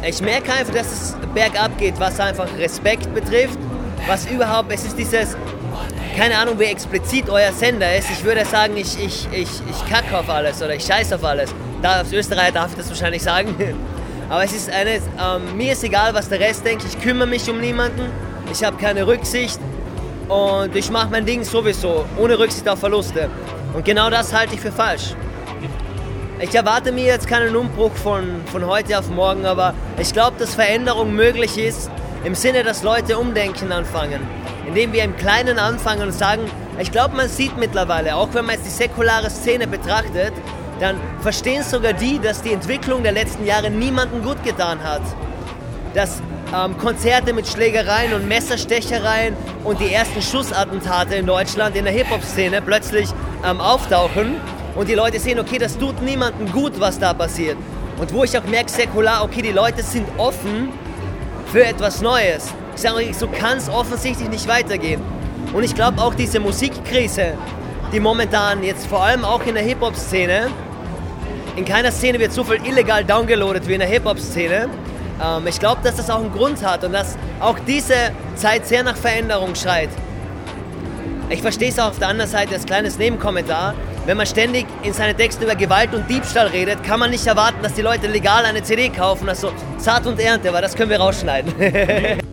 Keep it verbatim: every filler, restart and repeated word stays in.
Ich merke einfach, dass es bergab geht, was einfach Respekt betrifft, was überhaupt, es ist dieses, keine Ahnung, wie explizit euer Sender ist. Ich würde sagen, ich, ich, ich, ich kacke auf alles oder ich scheiße auf alles. Da, als Österreicher darf ich das wahrscheinlich sagen. Aber es ist eine, ähm, mir ist egal, was der Rest denkt. Ich kümmere mich um niemanden. Ich habe keine Rücksicht und ich mache mein Ding sowieso, ohne Rücksicht auf Verluste. Und genau das halte ich für falsch. Ich erwarte mir jetzt keinen Umbruch von, von heute auf morgen, aber ich glaube, dass Veränderung möglich ist, im Sinne, dass Leute umdenken anfangen. Indem wir im Kleinen anfangen und sagen, ich glaube, man sieht mittlerweile, auch wenn man jetzt die säkulare Szene betrachtet, dann verstehen sogar die, dass die Entwicklung der letzten Jahre niemandem gut getan hat. Dass ähm, Konzerte mit Schlägereien und Messerstechereien und die ersten Schussattentate in Deutschland in der Hip-Hop-Szene plötzlich ähm, auftauchen und die Leute sehen, okay, das tut niemandem gut, was da passiert. Und wo ich auch merke, säkular, okay, die Leute sind offen für etwas Neues. Ich sage euch, so kann es offensichtlich nicht weitergehen. Und ich glaube auch diese Musikkrise, die momentan jetzt vor allem auch in der Hip-Hop-Szene, in keiner Szene wird so viel illegal downgeloadet wie in der Hip-Hop-Szene. Ähm, ich glaube, dass das auch einen Grund hat und dass auch diese Zeit sehr nach Veränderung schreit. Ich verstehe es auch auf der anderen Seite als kleines Nebenkommentar. Wenn man ständig in seinen Texten über Gewalt und Diebstahl redet, kann man nicht erwarten, dass die Leute legal eine C D kaufen. Also Saat und Ernte, aber das können wir rausschneiden.